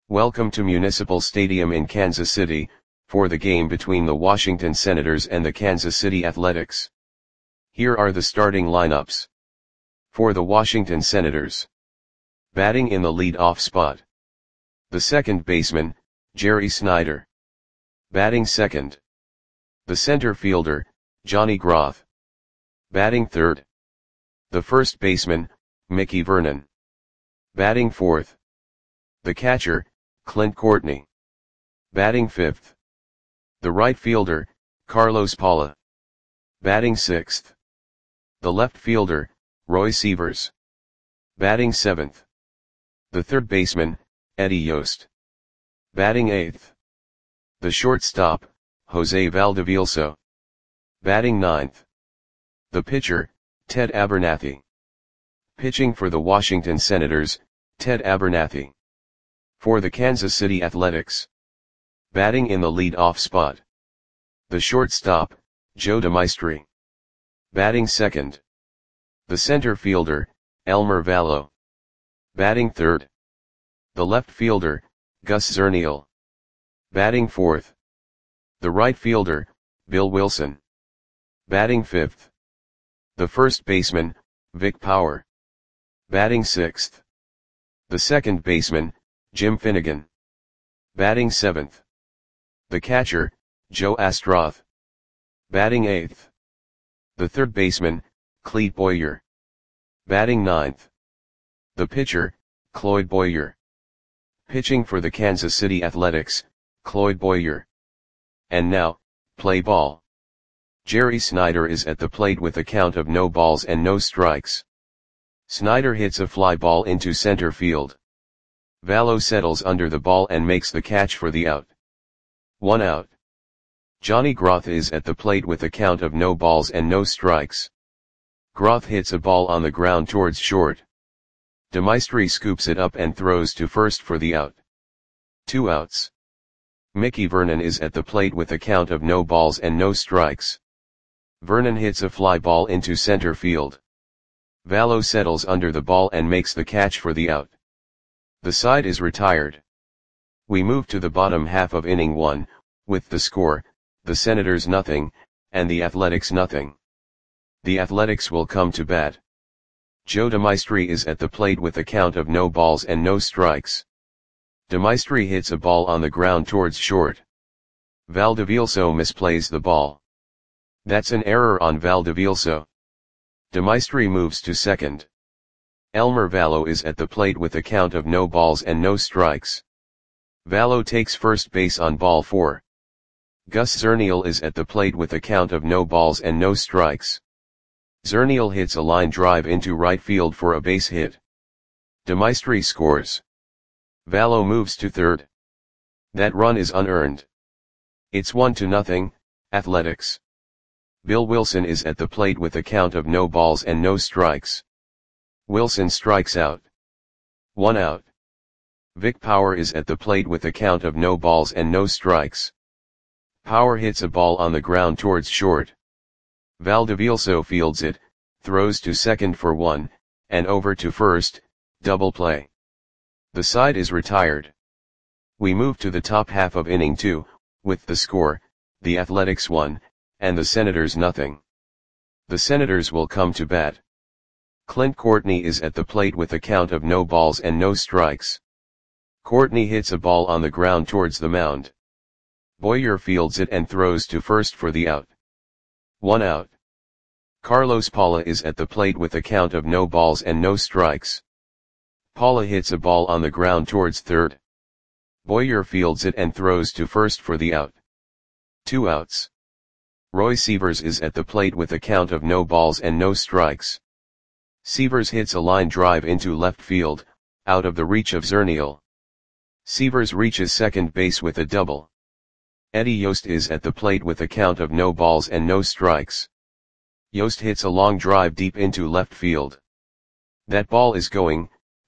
Welcome to Municipal Stadium in Kansas City, for the game between the Washington Senators and the Kansas City Athletics. Here are the starting lineups. For the Washington Senators. Batting in the lead-off spot. The second baseman, Jerry Snyder. Batting second. The center fielder, Johnny Groth. Batting third. The first baseman, Mickey Vernon. Batting fourth. The catcher, Clint Courtney. Batting fifth. The right fielder, Carlos Paula. Batting sixth. The left fielder, Roy Sievers. Batting seventh. The third baseman, Eddie Yost. Batting eighth. The shortstop, Jose Valdevielso. Batting ninth. The pitcher, Ted Abernathy. Pitching for the Washington Senators, Ted Abernathy. For the Kansas City Athletics. Batting in the lead-off spot. The shortstop, Joe DeMaestri. Batting second. The center fielder, Elmer Vallow. Batting third. The left fielder, Gus Zernial. Batting fourth. The right fielder, Bill Wilson. Batting fifth. The first baseman, Vic Power. Batting sixth. The second baseman, Jim Finnegan. Batting seventh. The catcher, Joe Astroth. Batting eighth. The third baseman, Clete Boyer. Batting ninth. The pitcher, Cloyd Boyer. Pitching for the Kansas City Athletics, Cloyd Boyer. And now, play ball. Jerry Snyder is at the plate with a count of no balls and no strikes. Snyder hits a fly ball into center field. Vallow settles under the ball and makes the catch for the out. 1 out. Johnny Groth is at the plate with a count of no balls and no strikes. Groth hits a ball on the ground towards short. DeMaestri scoops it up and throws to first for the out. 2 outs. Mickey Vernon is at the plate with a count of no balls and no strikes. Vernon hits a fly ball into center field. Vallow settles under the ball and makes the catch for the out. The side is retired. We move to the bottom half of inning 1, with the score, the Senators nothing, and the Athletics nothing. The Athletics will come to bat. Joe DeMaestri is at the plate with a count of no balls and no strikes. DeMaestri hits a ball on the ground towards short. Valdevielso misplays the ball. That's an error on Valdevielso. DeMaestri moves to second. Elmer Vallow is at the plate with a count of no balls and no strikes. Vallow takes first base on ball 4. Gus Zernial is at the plate with a count of no balls and no strikes. Zernial hits a line drive into right field for a base hit. DeMaestri scores. Vallow moves to third. That run is unearned. It's 1-0, Athletics. Bill Wilson is at the plate with a count of no balls and no strikes. Wilson strikes out. 1 out. Vic Power is at the plate with a count of no balls and no strikes. Power hits a ball on the ground towards short. Valdevielso fields it, throws to second for 1, and over to first, double play. The side is retired. We move to the top half of inning 2, with the score, the Athletics 1, and the Senators nothing. The Senators will come to bat. Clint Courtney is at the plate with a count of no balls and no strikes. Courtney hits a ball on the ground towards the mound. Boyer fields it and throws to first for the out. 1 out. Carlos Paula is at the plate with a count of no balls and no strikes. Paula hits a ball on the ground towards third. Boyer fields it and throws to first for the out. 2 outs. Roy Sievers is at the plate with a count of no balls and no strikes. Sievers hits a line drive into left field, out of the reach of Zernial. Sievers reaches second base with a double. Eddie Yost is at the plate with a count of no balls and no strikes. Yost hits a long drive deep into left field. That ball is gone.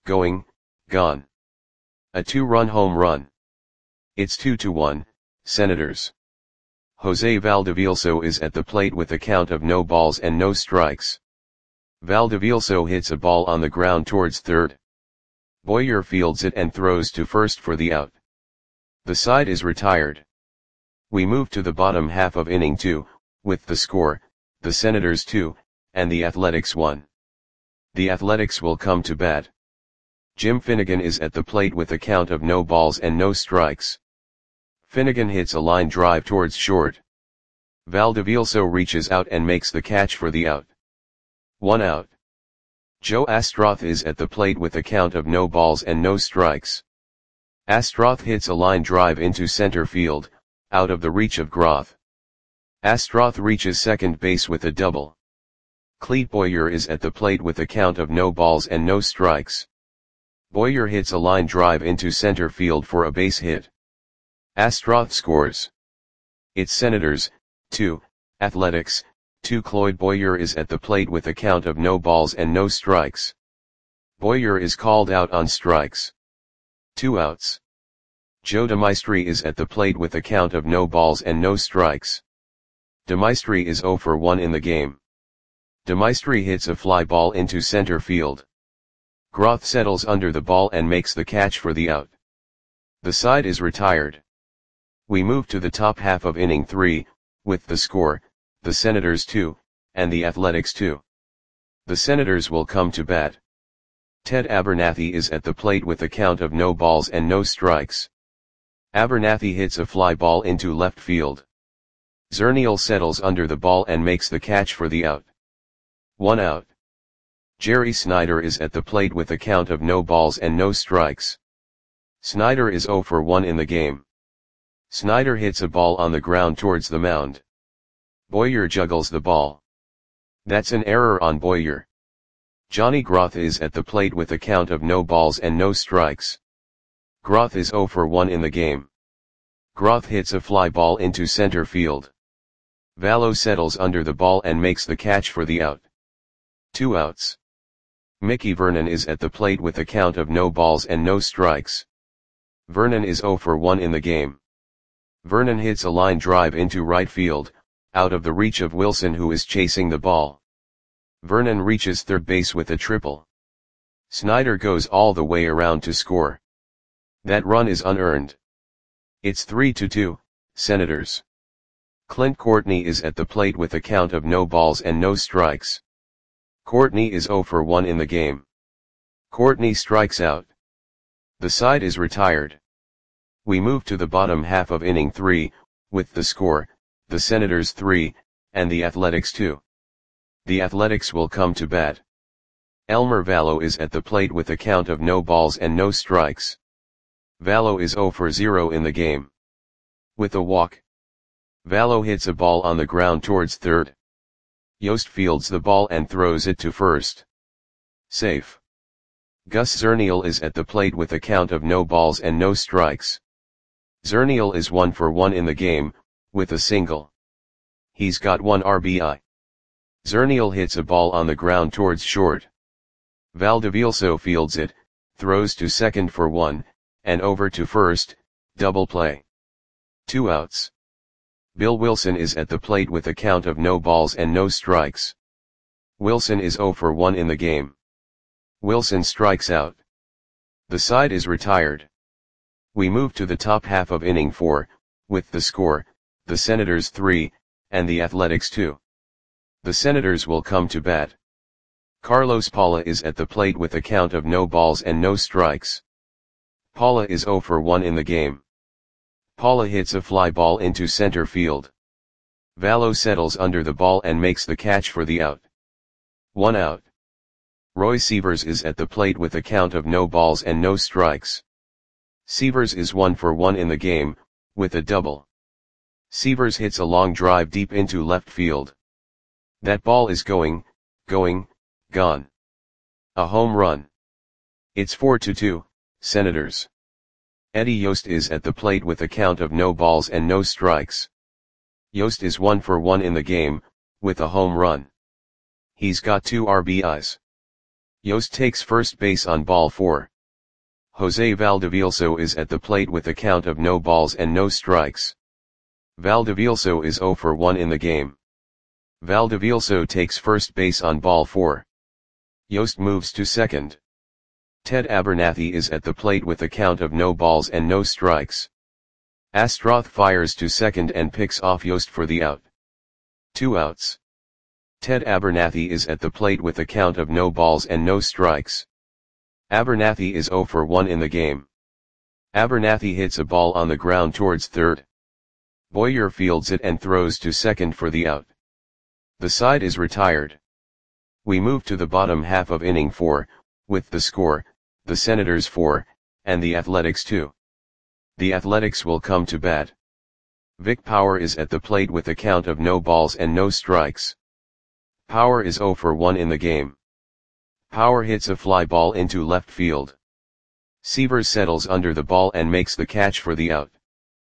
A 2-run home run. It's 2-1, Senators. Jose Valdevielso is at the plate with a count of no balls and no strikes. Valdevielso hits a ball on the ground towards third. Boyer fields it and throws to first for the out. The side is retired. We move to the bottom half of inning 2, with the score, the Senators 2, and the Athletics 1. The Athletics will come to bat. Jim Finnegan is at the plate with a count of no balls and no strikes. Finnegan hits a line drive towards short. Valdevilso reaches out and makes the catch for the out. 1 out. Joe Astroth is at the plate with a count of no balls and no strikes. Astroth hits a line drive into center field, out of the reach of Groth. Astroth reaches second base with a double. Clete Boyer is at the plate with a count of no balls and no strikes. Boyer hits a line drive into center field for a base hit. Astroth scores. It's Senators, 2, Athletics, 2. Cloyd Boyer is at the plate with a count of no balls and no strikes. Boyer is called out on strikes. 2 outs. Joe DeMaestri is at the plate with a count of no balls and no strikes. DeMaestri is 0 for 1 in the game. DeMaestri hits a fly ball into center field. Groth settles under the ball and makes the catch for the out. The side is retired. We move to the top half of inning 3, with the score, the Senators 2, and the Athletics 2. The Senators will come to bat. Ted Abernathy is at the plate with a count of no balls and no strikes. Abernathy hits a fly ball into left field. Zernial settles under the ball and makes the catch for the out. 1 out. Jerry Snyder is at the plate with a count of no balls and no strikes. Snyder is 0 for 1 in the game. Snyder hits a ball on the ground towards the mound. Boyer juggles the ball. That's an error on Boyer. Johnny Groth is at the plate with a count of no balls and no strikes. Groth is 0 for 1 in the game. Groth hits a fly ball into center field. Vallo settles under the ball and makes the catch for the out. 2 outs. Mickey Vernon is at the plate with a count of no balls and no strikes. Vernon is 0 for 1 in the game. Vernon hits a line drive into right field, out of the reach of Wilson, who is chasing the ball. Vernon reaches third base with a triple. Snyder goes all the way around to score. That run is unearned. It's 3-2, Senators. Clint Courtney is at the plate with a count of no balls and no strikes. Courtney is 0 for 1 in the game. Courtney strikes out. The side is retired. We move to the bottom half of inning 3, with the score, the Senators 3, and the Athletics 2. The Athletics will come to bat. Elmer Vallo is at the plate with a count of no balls and no strikes. Vallo is 0 for 0 in the game. With a walk. Vallo hits a ball on the ground towards third. Yost fields the ball and throws it to first. Safe. Gus Zernial is at the plate with a count of no balls and no strikes. Zernial is 1 for 1 in the game, with a single. He's got 1 RBI. Zernial hits a ball on the ground towards short. Valdevilso fields it, throws to second for 1, and over to first, double play. 2 outs. Bill Wilson is at the plate with a count of no balls and no strikes. Wilson is 0 for 1 in the game. Wilson strikes out. The side is retired. We move to the top half of inning 4, with the score, the Senators 3, and the Athletics 2. The Senators will come to bat. Carlos Paula is at the plate with a count of no balls and no strikes. Paula is 0 for 1 in the game. Paula hits a fly ball into center field. Vallo settles under the ball and makes the catch for the out. 1 out. Roy Sievers is at the plate with a count of no balls and no strikes. Sievers is 1 for 1 in the game, with a double. Sievers hits a long drive deep into left field. That ball is gone. A home run. It's 4-2, Senators. Eddie Yost is at the plate with a count of no balls and no strikes. Yost is 1 for 1 in the game, with a home run. He's got 2 RBIs. Yost takes first base on ball 4. Jose Valdevilso is at the plate with a count of no balls and no strikes. Valdevilso is 0 for 1 in the game. Valdevilso takes first base on ball 4. Yost moves to second. Ted Abernathy is at the plate with a count of no balls and no strikes. Astroth fires to second and picks off Yost for the out. 2 outs. Ted Abernathy is at the plate with a count of no balls and no strikes. Abernathy is 0 for 1 in the game. Abernathy hits a ball on the ground towards third. Boyer fields it and throws to second for the out. The side is retired. We move to the bottom half of inning 4, with the score, the Senators 4, and the Athletics 2. The Athletics will come to bat. Vic Power is at the plate with a count of no balls and no strikes. Power is 0 for 1 in the game. Power hits a fly ball into left field. Sievers settles under the ball and makes the catch for the out.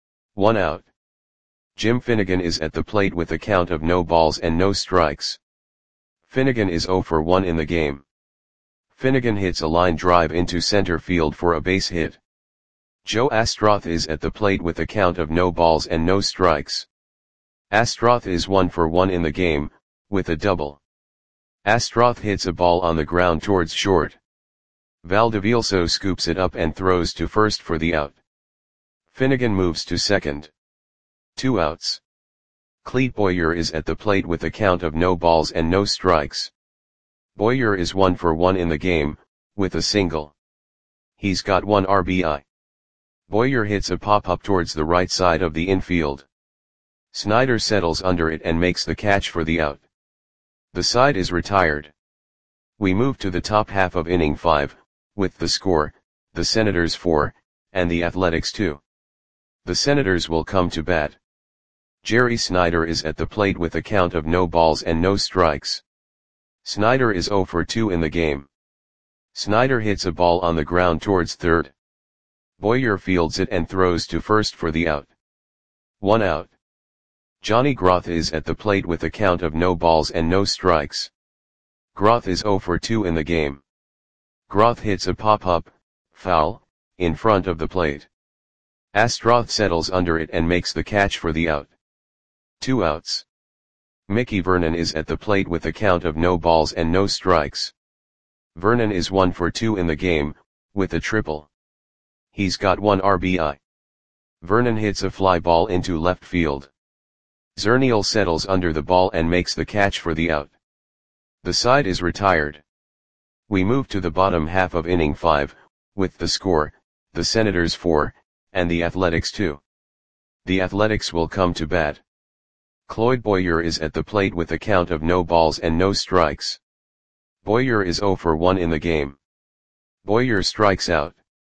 1 out. Jim Finnegan is at the plate with a count of no balls and no strikes. Finnegan is 0 for 1 in the game. Finnegan hits a line drive into center field for a base hit. Joe Astroth is at the plate with a count of no balls and no strikes. Astroth is 1 for 1 in the game, with a double. Astroth hits a ball on the ground towards short. Valdevilso scoops it up and throws to first for the out. Finnegan moves to second. 2 outs. Clete Boyer is at the plate with a count of no balls and no strikes. Boyer is 1 for 1 in the game, with a single. He's got 1 RBI. Boyer hits a pop-up towards the right side of the infield. Snyder settles under it and makes the catch for the out. The side is retired. We move to the top half of inning 5, with the score, the Senators 4, and the Athletics 2. The Senators will come to bat. Jerry Snyder is at the plate with a count of no balls and no strikes. Snyder is 0 for 2 in the game. Snyder hits a ball on the ground towards third. Boyer fields it and throws to first for the out. 1 out. Johnny Groth is at the plate with a count of no balls and no strikes. Groth is 0 for 2 in the game. Groth hits a pop-up, foul, in front of the plate. Astroth settles under it and makes the catch for the out. 2 outs. Mickey Vernon is at the plate with a count of no balls and no strikes. Vernon is 1 for 2 in the game, with a triple. He's got 1 RBI. Vernon hits a fly ball into left field. Zernial settles under the ball and makes the catch for the out. The side is retired. We move to the bottom half of inning 5, with the score, the Senators 4, and the Athletics 2. The Athletics will come to bat. Cloyd Boyer is at the plate with a count of no balls and no strikes. Boyer is 0 for 1 in the game. Boyer strikes out.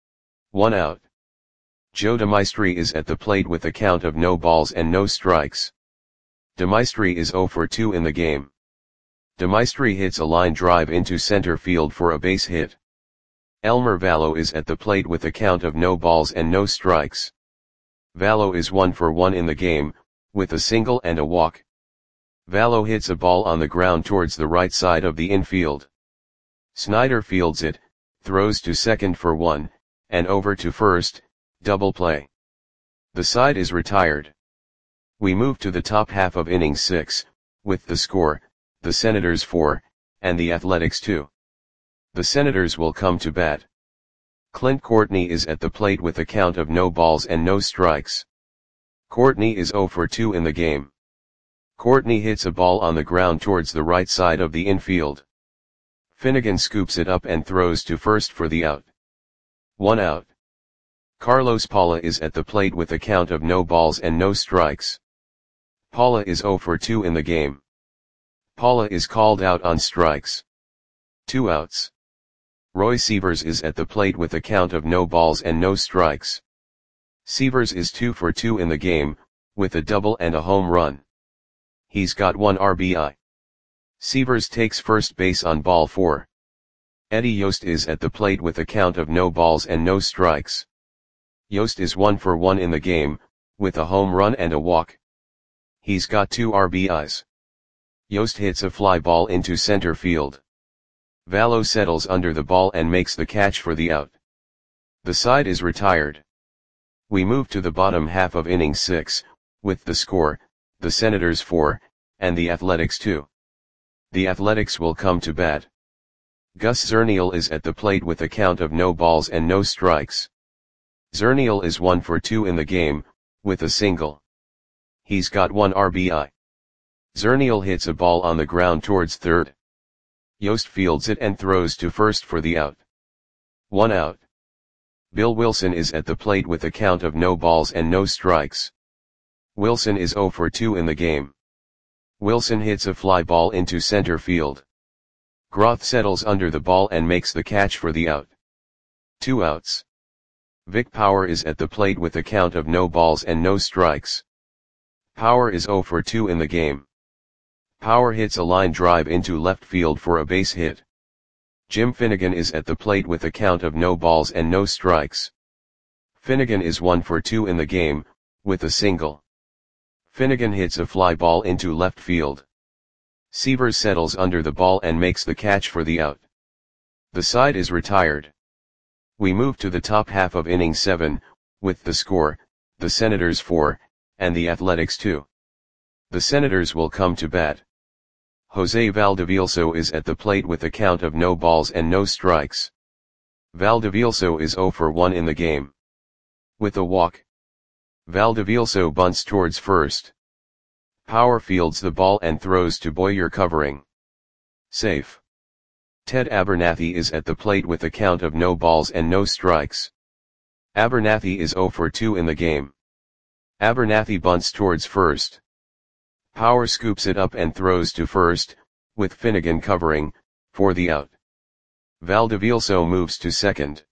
1 out. Joe DeMaestri is at the plate with a count of no balls and no strikes. DeMaestri is 0 for 2 in the game. DeMaestri hits a line drive into center field for a base hit. Elmer Vallo is at the plate with a count of no balls and no strikes. Vallo is 1 for 1 in the game, with a single and a walk. Vallo hits a ball on the ground towards the right side of the infield. Snyder fields it, throws to second for 1, and over to first, double play. The side is retired. We move to the top half of inning 6, with the score, the Senators 4, and the Athletics 2. The Senators will come to bat. Clint Courtney is at the plate with a count of no balls and no strikes. Courtney is 0 for 2 in the game. Courtney hits a ball on the ground towards the right side of the infield. Finnegan scoops it up and throws to first for the out. 1 out. Carlos Paula is at the plate with a count of no balls and no strikes. Paula is 0 for 2 in the game. Paula is called out on strikes. 2 outs. Roy Sievers is at the plate with a count of no balls and no strikes. Sievers is 2 for 2 in the game, with a double and a home run. He's got 1 RBI. Sievers takes first base on ball 4. Eddie Yost is at the plate with a count of no balls and no strikes. Yost is 1 for 1 in the game, with a home run and a walk. He's got 2 RBIs. Yost hits a fly ball into center field. Vallo settles under the ball and makes the catch for the out. The side is retired. We move to the bottom half of inning 6, with the score, the Senators 4, and the Athletics 2. The Athletics will come to bat. Gus Zernial is at the plate with a count of no balls and no strikes. Zernial is 1 for 2 in the game, with a single. He's got 1 RBI. Zernial hits a ball on the ground towards third. Yost fields it and throws to first for the out. 1 out. Bill Wilson is at the plate with a count of no balls and no strikes. Wilson is 0 for 2 in the game. Wilson hits a fly ball into center field. Groth settles under the ball and makes the catch for the out. 2 outs. Vic Power is at the plate with a count of no balls and no strikes. Power is 0 for 2 in the game. Power hits a line drive into left field for a base hit. Jim Finnegan is at the plate with a count of no balls and no strikes. Finnegan is 1 for 2 in the game, with a single. Finnegan hits a fly ball into left field. Seavers settles under the ball and makes the catch for the out. The side is retired. We move to the top half of inning 7, with the score, the Senators 4, and the Athletics 2. The Senators will come to bat. Jose Valdevielso is at the plate with a count of no balls and no strikes. Valdevielso is 0 for 1 in the game. With a walk. Valdevielso bunts towards first. Power fields the ball and throws to Boyer covering. Safe. Ted Abernathy is at the plate with a count of no balls and no strikes. Abernathy is 0 for 2 in the game. Abernathy bunts towards first. Power scoops it up and throws to first, with Finnegan covering, for the out. Valdevielso moves to second.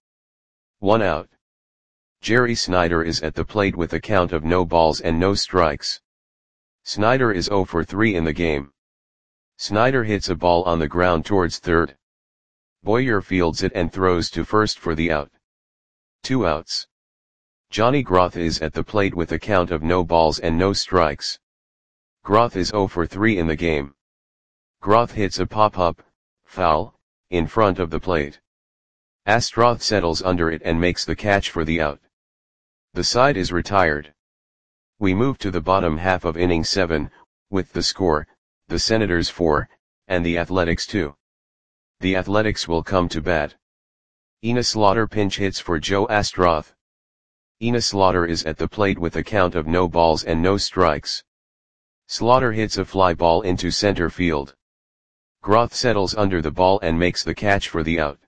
1 out. Jerry Snyder is at the plate with a count of no balls and no strikes. Snyder is 0 for 3 in the game. Snyder hits a ball on the ground towards third. Boyer fields it and throws to first for the out. 2 outs. Johnny Groth is at the plate with a count of no balls and no strikes. Groth is 0 for 3 in the game. Groth hits a pop-up, foul, in front of the plate. Astroth settles under it and makes the catch for the out. The side is retired. We move to the bottom half of inning 7, with the score, the Senators 4, and the Athletics 2. The Athletics will come to bat. Enos Slaughter pinch hits for Joe Astroth. Enos Slaughter is at the plate with a count of no balls and no strikes. Slaughter hits a fly ball into center field. Groth settles under the ball and makes the catch for the out.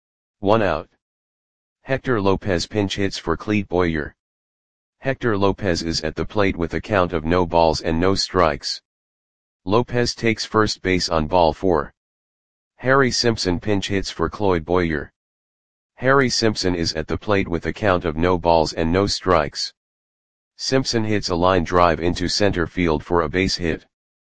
1 out. Hector Lopez pinch hits for Clete Boyer. Hector Lopez is at the plate with a count of no balls and no strikes. Lopez takes first base on ball 4. Harry Simpson pinch hits for Cloyd Boyer. Harry Simpson is at the plate with a count of no balls and no strikes. Simpson hits a line drive into center field for a base hit.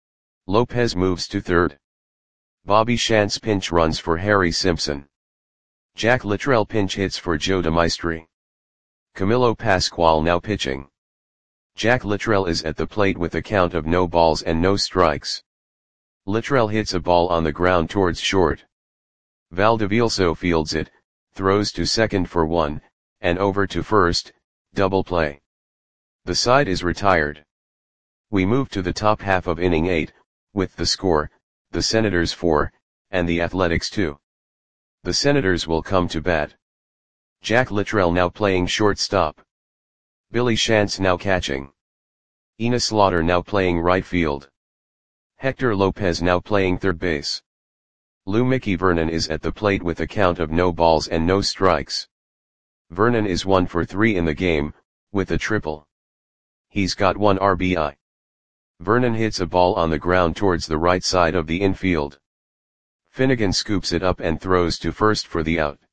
Lopez moves to third. Bobby Shantz pinch runs for Harry Simpson. Jack Littrell pinch hits for Joe DeMaestri. Camilo Pascual now pitching. Jack Littrell is at the plate with a count of no balls and no strikes. Littrell hits a ball on the ground towards short. Valdevielso fields it, throws to second for 1, and over to first, double play. The side is retired. We move to the top half of inning 8, with the score, the Senators 4, and the Athletics 2. The Senators will come to bat. Jack Littrell now playing shortstop. Billy Shantz now catching. Enos Slaughter now playing right field. Hector Lopez now playing third base. Lou Mickey Vernon is at the plate with a count of no balls and no strikes. Vernon is 1 for 3 in the game, with a triple. He's got 1 RBI. Vernon hits a ball on the ground towards the right side of the infield. Finnegan scoops it up and throws to first for the out.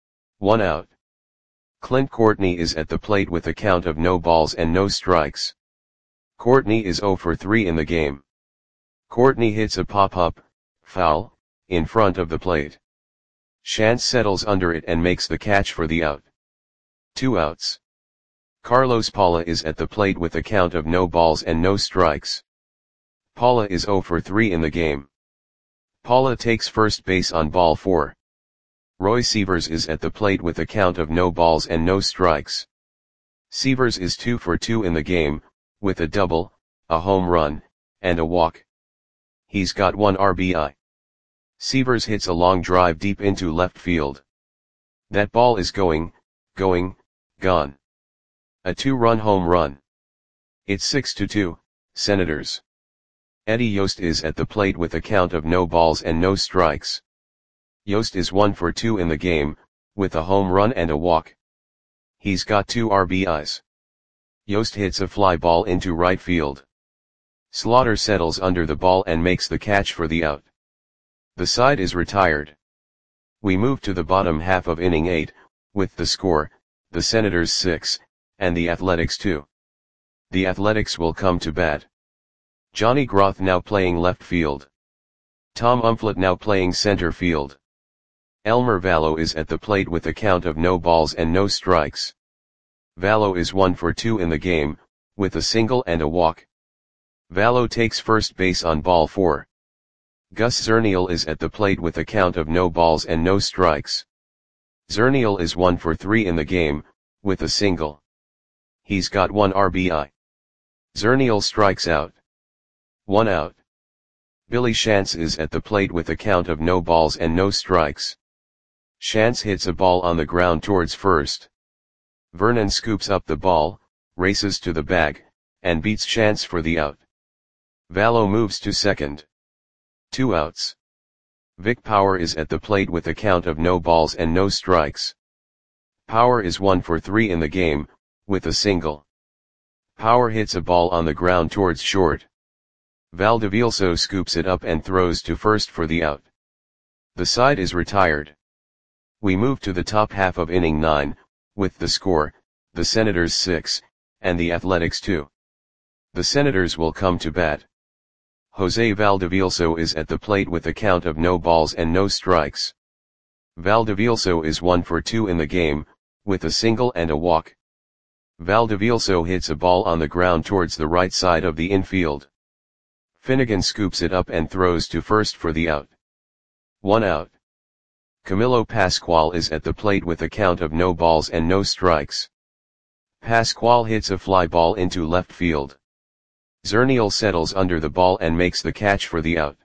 1 out. Clint Courtney is at the plate with a count of no balls and no strikes. Courtney is 0 for 3 in the game. Courtney hits a pop-up, foul, in front of the plate. Shantz settles under it and makes the catch for the out. 2 outs. Carlos Paula is at the plate with a count of no balls and no strikes. Paula is 0 for 3 in the game. Paula takes first base on ball 4. Roy Seavers is at the plate with a count of no balls and no strikes. Seavers is 2 for 2 in the game, with a double, a home run, and a walk. He's got 1 RBI. Sievers hits a long drive deep into left field. That ball is gone. A 2-run home run. It's 6-2, Senators. Eddie Yost is at the plate with a count of no balls and no strikes. Yost is 1 for 2 in the game, with a home run and a walk. He's got 2 RBIs. Yost hits a fly ball into right field. Slaughter settles under the ball and makes the catch for the out. The side is retired. We move to the bottom half of inning 8, with the score, the Senators 6, and the Athletics 2. The Athletics will come to bat. Johnny Groth now playing left field. Tom Umflett now playing center field. Elmer Vallow is at the plate with a count of no balls and no strikes. Vallow is 1 for 2 in the game, with a single and a walk. Vallow takes first base on ball 4. Gus Zernial is at the plate with a count of no balls and no strikes. Zernial is 1 for 3 in the game, with a single. He's got 1 RBI. Zernial strikes out. 1 out. Billy Shantz is at the plate with a count of no balls and no strikes. Shantz hits a ball on the ground towards first. Vernon scoops up the ball, races to the bag, and beats Shantz for the out. Vallow moves to second. 2 outs. Vic Power is at the plate with a count of no balls and no strikes. Power is 1 for 3 in the game, with a single. Power hits a ball on the ground towards short. Valdivielso scoops it up and throws to first for the out. The side is retired. We move to the top half of inning 9, with the score, the Senators 6, and the Athletics 2. The Senators will come to bat. Jose Valdivielso is at the plate with a count of no balls and no strikes. Valdivielso is 1 for 2 in the game, with a single and a walk. Valdivielso hits a ball on the ground towards the right side of the infield. Finnegan scoops it up and throws to first for the out. 1 out. Camilo Pascual is at the plate with a count of no balls and no strikes. Pascual hits a fly ball into left field. Zernial settles under the ball and makes the catch for the out.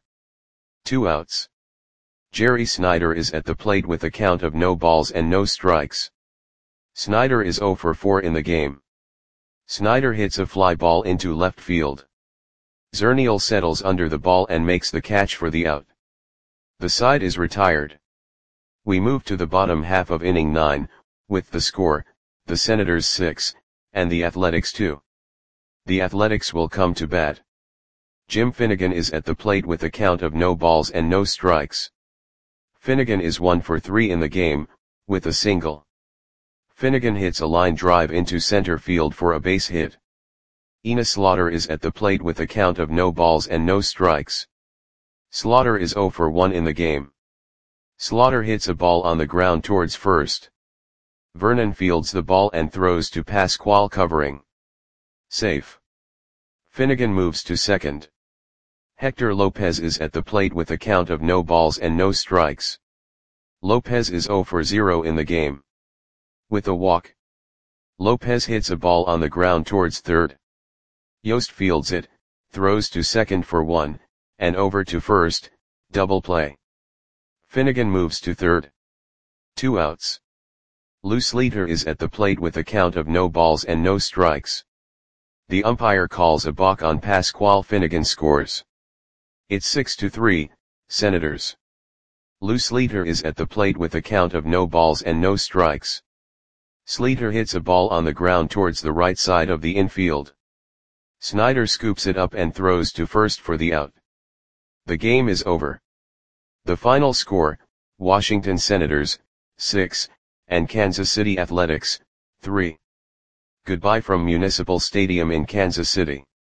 2 outs. Jerry Snyder is at the plate with a count of no balls and no strikes. Snyder is 0 for 4 in the game. Snyder hits a fly ball into left field. Zernial settles under the ball and makes the catch for the out. The side is retired. We move to the bottom half of inning 9, with the score, the Senators 6, and the Athletics 2. The Athletics will come to bat. Jim Finnegan is at the plate with a count of no balls and no strikes. Finnegan is 1 for 3 in the game, with a single. Finnegan hits a line drive into center field for a base hit. Enos Slaughter is at the plate with a count of no balls and no strikes. Slaughter is 0 for 1 in the game. Slaughter hits a ball on the ground towards first. Vernon fields the ball and throws to Pascual covering. Safe. Finnegan moves to second. Hector Lopez is at the plate with a count of no balls and no strikes. Lopez is 0 for 0 in the game. With a walk. Lopez hits a ball on the ground towards third. Yost fields it, throws to second for 1, and over to first, double play. Finnegan moves to third. 2 outs. Lou Sleeter is at the plate with a count of no balls and no strikes. The umpire calls a balk on Pascual. Finnegan scores. It's 6-3, Senators. Lou Sleeter is at the plate with a count of no balls and no strikes. Sleeter hits a ball on the ground towards the right side of the infield. Snyder scoops it up and throws to first for the out. The game is over. The final score, Washington Senators, 6, and Kansas City Athletics, 3. Goodbye from Municipal Stadium in Kansas City.